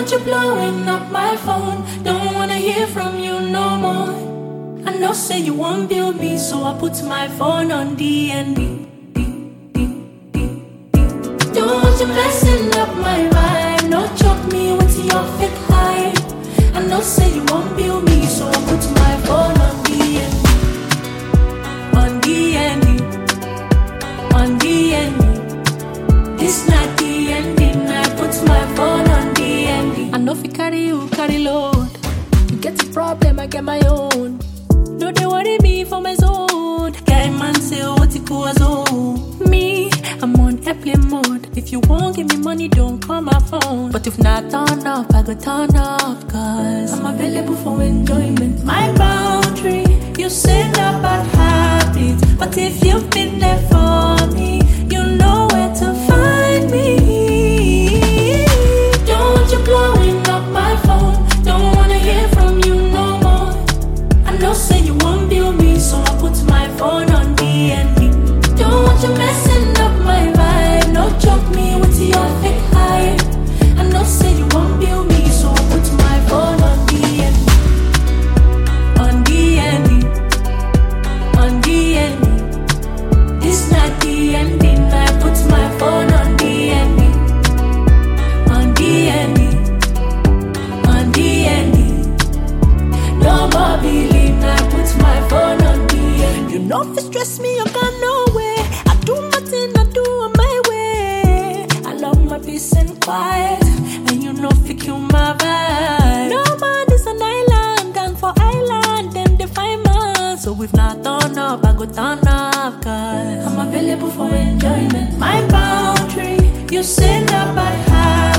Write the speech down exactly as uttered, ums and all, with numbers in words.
Don't you blowing up my phone? Don't wanna hear from you no more. I know say you won't build me, so I put my phone on D and D. Don't want you messing up my vibe. No choke me with your fake hype. I know say you won't build me, so I put my phone on D and D. On D and D. On D and D. This not D and D. I put my phone on D and D. I know if you carry you, carry load. You get a problem, I get my own. No, they worry me for my zone. Guy man say what it goes on. Me, I'm on airplane mode. If you won't give me money, don't call my phone. But if not turn up, I go turn up. Cause I'm available for enjoyment. My boundary, you say not bad habits. But if you've been there for me, you know where to find me. Don't want you blowing up my phone. Don't wanna hear from you no more. I know say you won't build me, so I put my phone on D and D. Don't want you messing up my vibe. No choke me with your fake hype. I know say you won't build me, so I put my phone on D and D. On D and D. On D and D. This not D and D. I put my phone on D and D. On D and D. On D and D. No more believe, I put my phone on D and D. You know if it stress me, you got nowhere. I do my thing, I do it my way. I love my peace and quiet, and you know if you kill my vibe. No man is an island, and for island, them they find man. So if not turn up, I go turn up. Cause I'm available for enjoyment. My boundary, you say not bad habit.